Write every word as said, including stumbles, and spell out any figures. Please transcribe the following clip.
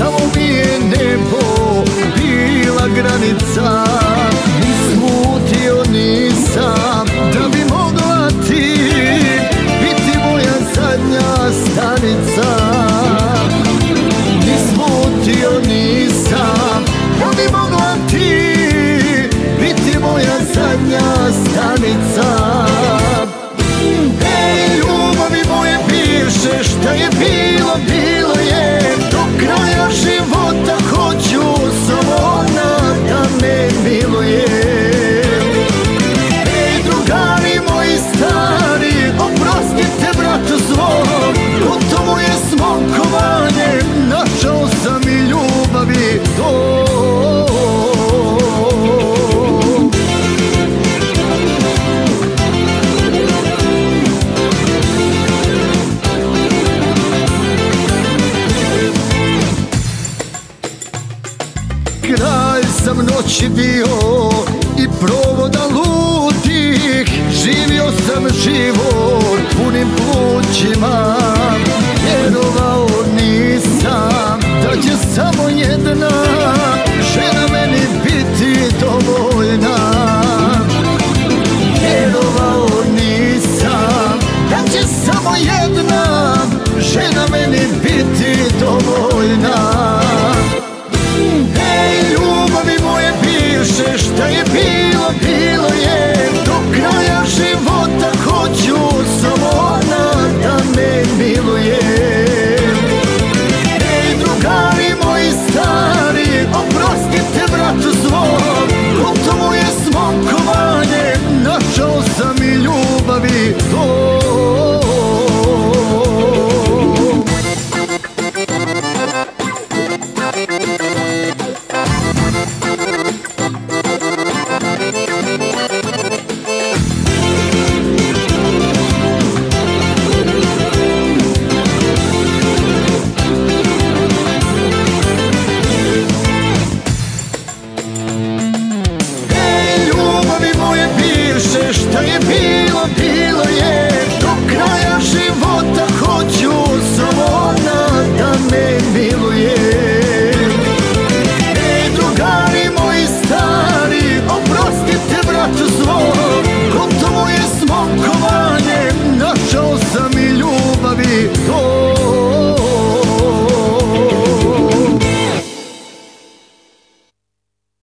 samo mi je nebo bila granica. Ni slutio nisam da bi mogla ti biti moja zadnja stanica. Ni slutio nisam da bi mogla ti biti moja zadnja stanica. Ej, ljubavi moje bivše, šta je bilo?